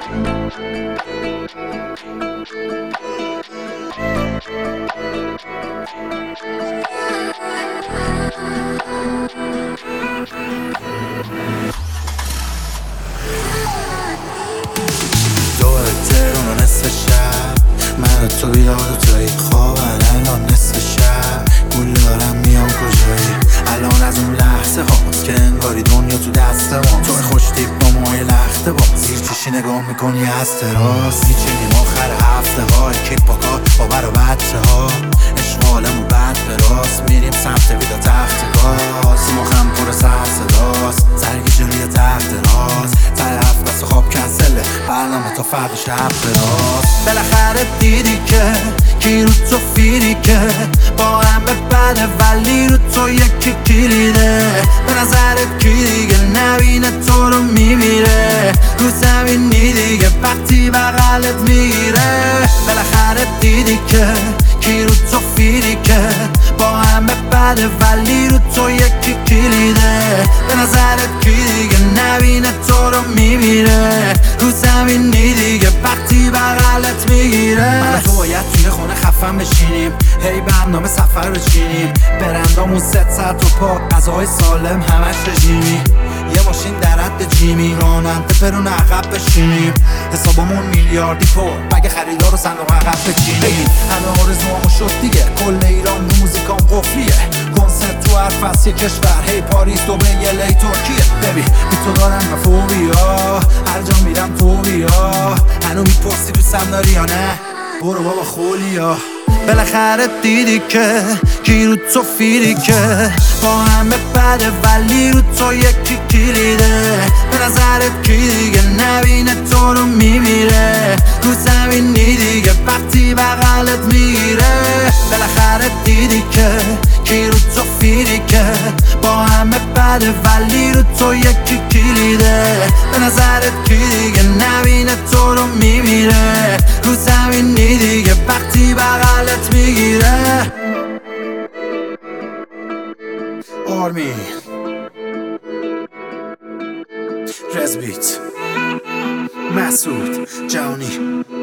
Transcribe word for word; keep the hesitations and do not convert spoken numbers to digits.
تهران نصف شب من تو بیدار و توی خوابن الان نصف شب گول دارم میام کجایی الان از اون لحظه هاست که انگاری دنیا تو دست ما تو خوش تیپ با مای لخته با زیر چشی نگاه میکنی از تراس میچینیم آخر هفته های کیپ با کار با بر و بچه ها عشق عالم و بد به راست میریم سمت ویدا تخت گاز مخم پر سر صداست سرگی جلوی تحت راز تر هفت بس خواب کنسله برنامه تا فرد شب براست بالاخره دیدی که کی رو تو فیری که با هم به بده ولی رو تو یکی کلیده به نظرت کی دیگه نبینه تو رو میمیره رو زمینی دیگه وقتی بغلت میگیره بالاخره دیدی که کی رو تو فیری که با هم به بده ولی رو تو یکی کلیده به نظرت کی دیگه نبینه تو رو میمیره رو زمینی دیگه وقتی بغلت میگیره من تو باید توی خونه خفن بشینیم هی برنامه سفر بچینیم برندامون ست ساعت و پا غذاهای سالم همش رژیمی یه ماشین در حد جیمی راننده برون عقب بشینیم حسابمون میلیاردی پر بگه خریدار رو صندوق عقب بچینیم همه آرزوامو شد دیگه کل ایران رو موزیکام قفلیه کنسرت تو هر فصل کشور هی پاریس دبی الی ترکیه ببین بی تو دارم مفوبیا هر جا میرم تو بیا هنو میپرسی دوستم داری یا نه برو بابا خولیا بالاخره دیدی که کی رو تو فیری که با همه بده ولی رو تو یکی کلیده به نظرت کی دیگه نبینه تو رو میمیره رو زمینی دیگه وقتی بغلت میگیره بالاخره دیدی که کی رو تو فیری که با همه بده ولی رو تو یکی کلیده به نظرت کی دیگه نبینه تو رو میمیره رو زمینی دیگه وقتی بغلت میگیره آرمین رزبیت مسعود جوانی